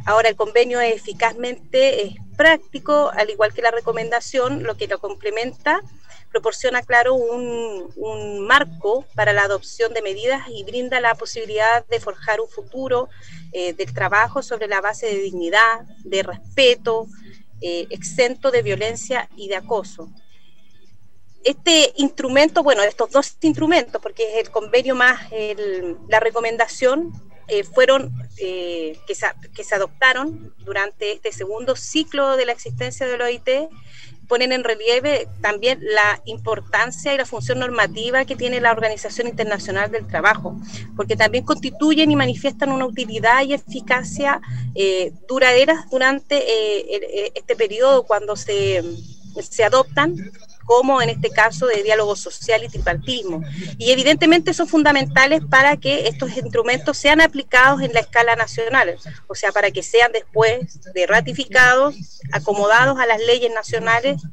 Ahora, el convenio es eficazmente práctico, al igual que la recomendación, lo que lo complementa, proporciona, claro, un marco para la adopción de medidas y brinda la posibilidad de forjar un futuro del trabajo sobre la base de dignidad, de respeto, exento de violencia y de acoso. Este instrumento, bueno, estos dos instrumentos, porque es el convenio más la recomendación, fueron que se adoptaron durante este segundo ciclo de la existencia de la OIT, ponen en relieve también la importancia y la función normativa que tiene la Organización Internacional del Trabajo, porque también constituyen y manifiestan una utilidad y eficacia duraderas durante este periodo cuando se adoptan, como en este caso de diálogo social y tripartismo. Y evidentemente son fundamentales para que estos instrumentos sean aplicados en la escala nacional, o sea, para que sean después de ratificados, acomodados a las leyes nacionales